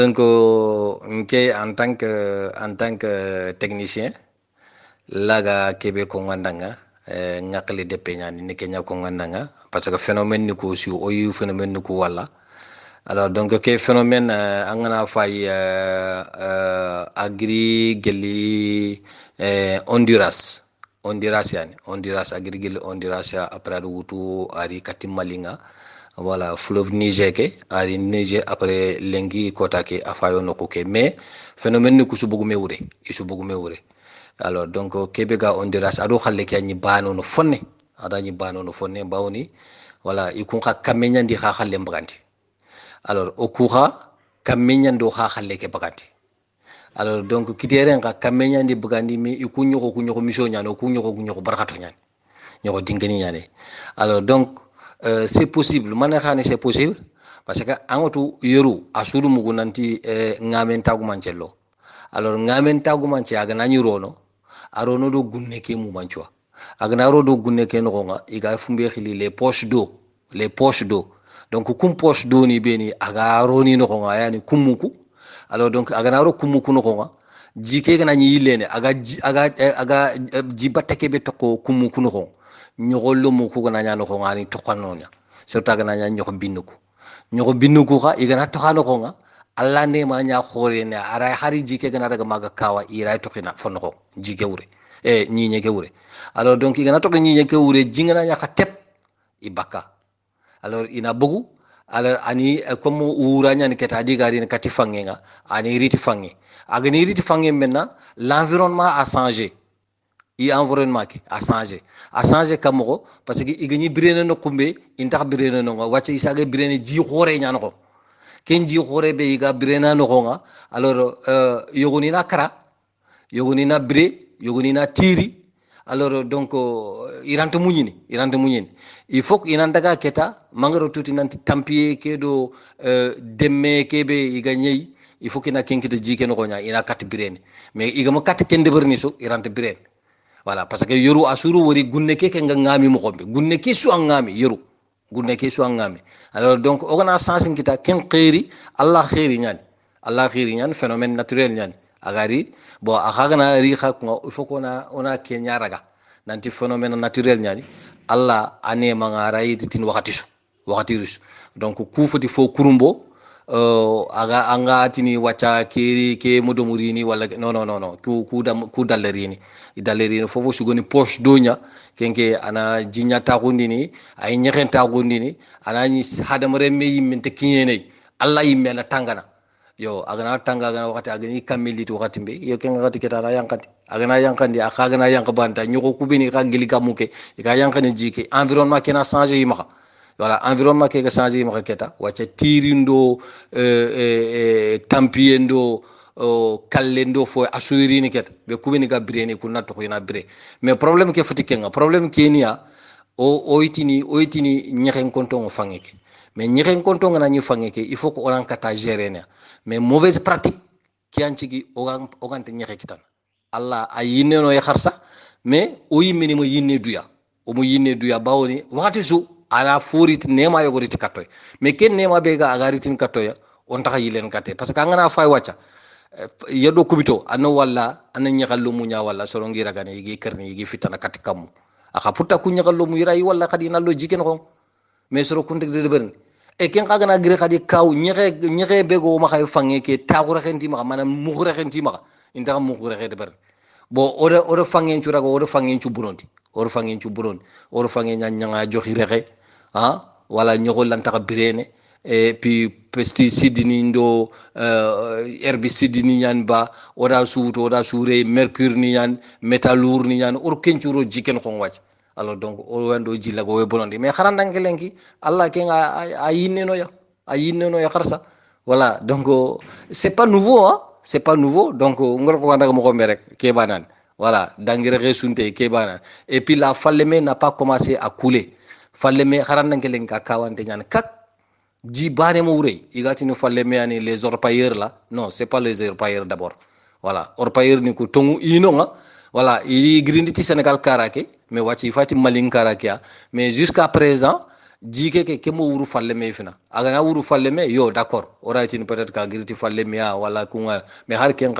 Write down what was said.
Donc, en tant que technicien, laga kebe ko ngandanga ngakali de peñani ni kenya ko ngandanga parce que phénomène ni ko si o yu phénomène ni ko wala. Alors donc ke phénomène angana fay agri geli Honduras yani Honduras agri geli Honduras ya après wutu ari katimalinga voilà fleuve Niger ke ari Niger après lengi kota ke afayo no ko ke mais phénomène ni ko su bugu me wure isu bugu me wure. Alors donc kebe ga Honduras ado khalle ke ni bano no fonne ada ni bano no fonne bawni voilà ikun ka kamenya ndi kha khalle mbagandi. Alors o kuha kamenya ndo kha khalle ke bagandi. Alors donc kiteren ka kamenya ndi bagandi mi ikunyo ko miso nyano kunyo ko barakato nyane nyoko dingani nyane. Alors donc c'est possible mané khani c'est possible parce que angotu yoru asuru mugu nanti ngamen tagu mancello. Alors ngamen tagu manche aga nani rono arono do gunne ke mu manchwa agna ro do gunne ke no nga iga fumbe khili les poches d'eau donc kum poche d'eau ni beni aga roni no nga yani kumuku. Alors donc agna ro kumuku no nga jike gana nyi yilene aga jibatte ke be to ko kumuku no nga nyogollo mu ko gana nyano ko ngani to khanonya surtout gana nya nyoko binuku kha igana to khano ko nga alla ne ma nya khore ne ara hari jike gana daga maga kawa ira to khina fonko jike wure ñiñe ke wure. Alors donc igana to ñiñe ke wure jingana nya khatep ibaka. Alors ina bugu alors ani comme ura nya ni keta digari ni kati fangenga ani riti fangi agani riti fangi maintenant l'environnement a changé environnement ki a changé kamoko parce que igani birene no kumbe intax birene no wacce isaga birene ji khore nya no ken ji khore be iga birena no nga. Alors yogoni na kara yogoni na bre yogoni na tiri. Alors donc irante muñini il faut que inandaga keta mangaro tuti nanti tampier kedo demme kebe iga ñey il faut que ina kenkita jike no nya ina kat birene mais iga mo kat ken deberni so irante birene. Voilà parce que yoru asuru wori gunne ke nga ngami mo xombe gunne ke su ngami yoru gunne ke su ngami. Alors donc ogana sensin kita ken khairi allah khairi ñan phénomène naturel ñan agari bon akagana ri khakko il faut qu'on a kenya raga nanti phénomène naturel ñani allah ane mangara yitin wakati risu donc ku foti fo kurumbo aga anga tini wacha keri ke modomurini wala non ku dallerini fofo sugoni poche donya kenke ana jinya tagundini ay nyeken tagundini ana ni hadamare me yimente kinyene allah yimme na tangana yo agana tanga agana wakati agani kamiliti wakati mbe yo kenga wakati ketara yankati agana yankandi akagana yankabanta nyoko kubini ka gili kamuke ka yankani jike environnement kena changer yimaka. Voilà environnement ke changer yimaka keta wacha tirindo tampiendo kallendo fo asurini keta be kubini ga breni kunna to ina bre mais problème ke foti kenga problème ke niya oitini nyeken konto ngo fangeke mais ñiren konto ngana ñu fangeke il faut ko oran kata gérer ne mais mauvaise pratique ki ancigi ogante ñexe kitan allah ay yinne no ya kharsa mais o yimini mo yinne duya o mo yinne duya bawoni wakati su ala forit nema yogoriti katoy mais ken nema be ga agaritin katoya on taxa yilen katé parce que ngana fay wacca yedo kubito anno walla anna ñaxallu mu nya walla soro ngira gane yigi kerni yigi fitana kat kam aka putta ku ñaxallu mu yiray walla khadi nallo jiken ko mais soro kuntek de berne e ken kagana gire khadi kaw ñexe bego ma xay fange ke taxu rexenti ma manam mu rexenti ma inta mu rexe de berne bo ore fangen cu rago ore fangen cu buronti ore fangen ñanga joxi rexe wala ñoxol lan taxa birene et puis pesticide ni ndo herbicide ni ñan ba oda suure mercure ni ñan métallure ni ñan or kencuro jiken xon wacc. Alors donc o wando jilla go bonondi mais kharandanke lenki allah ke a yinne no ya kharsa. Voilà donc c'est pas nouveau donc ngor ko wanda mo ko rek ke banan voilà dangire resunte ke banan et puis la falleme n'a pas commencé à couler falleme kharandanke lenka kawante ñan kak ji bane mo wure igatini falleme ani les orpailleurs là non c'est pas les orpailleurs d'abord. Voilà orpailleurs ni ko tongu ino nga voilà il grinditi Sénégal karake mais wati fati malin karakia mais jusqu'à présent jike ke kemo wuru falle me fina aga na wuru falle me yo d'accord alright ni peut-être ka giriti falle me ya wala kunga me har ken